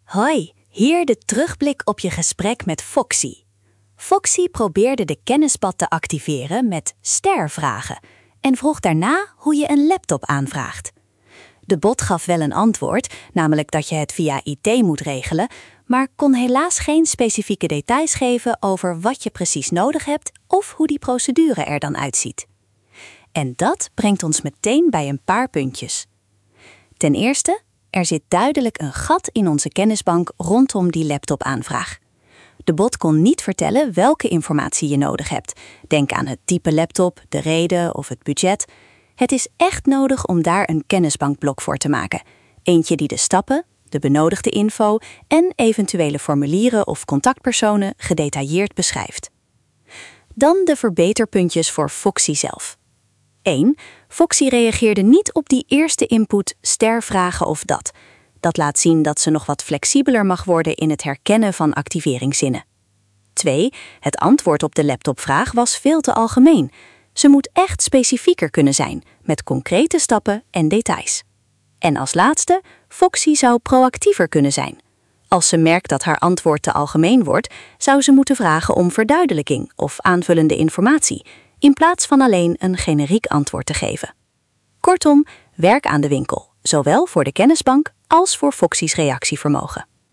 Hoi, hier de terugblik op je gesprek met Foxy. Foxy probeerde de kennisbad te activeren met stervragen en vroeg daarna hoe je een laptop aanvraagt. De bot gaf wel een antwoord, namelijk dat je het via IT moet regelen, maar kon helaas geen specifieke details geven over wat je precies nodig hebt of hoe die procedure er dan uitziet. En dat brengt ons meteen bij een paar puntjes. Ten eerste, er zit duidelijk een gat in onze kennisbank rondom die laptopaanvraag. De bot kon niet vertellen welke informatie je nodig hebt. Denk aan het type laptop, de reden of het budget. Het is echt nodig om daar een kennisbankblok voor te maken. Eentje die de stappen, de benodigde info en eventuele formulieren of contactpersonen gedetailleerd beschrijft. Dan de verbeterpuntjes voor Foxy zelf. 1. Foxy reageerde niet op die eerste input stervragen of dat. Dat laat zien dat ze nog wat flexibeler mag worden in het herkennen van activeringszinnen. 2. Het antwoord op de laptopvraag was veel te algemeen. Ze moet echt specifieker kunnen zijn, met concrete stappen en details. En als laatste, Foxy zou proactiever kunnen zijn. Als ze merkt dat haar antwoord te algemeen wordt, zou ze moeten vragen om verduidelijking of aanvullende informatie, in plaats van alleen een generiek antwoord te geven. Kortom, werk aan de winkel, zowel voor de kennisbank als voor Foxy's reactievermogen.